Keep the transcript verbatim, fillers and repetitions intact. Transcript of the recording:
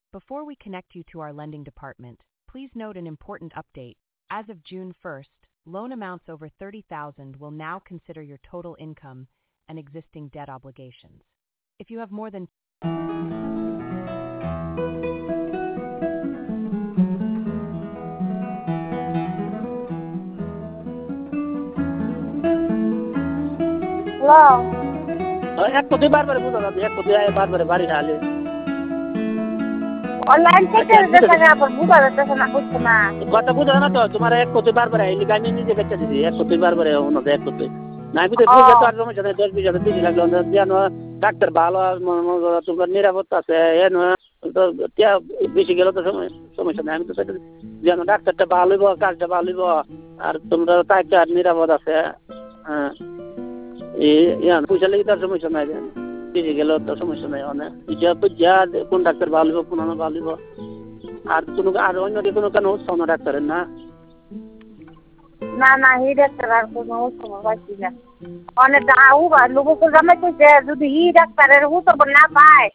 Before we connect you to our lending department, please note an important update. As of June first, loan amounts over thirty thousand will now consider your total income and existing debt obligations. If you have more than Hello. এক কোটি বারবার বুঝা যাবে এক কোটি বারবার বাড়ি না আলে অনলাইন থেকে দেখা আবার বুঝা যাচ্ছে না বুঝছো না কথা বুঝা না তো তোমার এক কোটি বারবার আইলি গানি নিজে বেচে দিছি এক কোটি বারবার ওনো এক কোটি না আমি তো বুঝা তো আর সময় সাথে দশ বিশ হাজার দিছি লাগলো জানো ডাক্তার ভালো তোমার নিরাপত্তা আছে এন তো বেশি গেল তো সমস্যা নাই আমি তো জানো ডাক্তারটা ভালো হইব কাজটা ভালো হইব আর তোমরা তাকে আর নিরাপদ আছে হ্যাঁ এই পয়সা লেগে তার সমস্যা নাই বেশি গেলেও তো সমস্যা নাই অনেক যা কোন ডাক্তার ভালো হইব কোন ভালো হইব আর কোনো আর অন্য কোনো কেন উৎসাহ না ডাক্তারের না না না হি ডাক্তার আর কোনো উৎসাহ পাইছি না অনেক লোক জামাই কইছে যদি হি ডাক্তারের উৎসাহ না পায়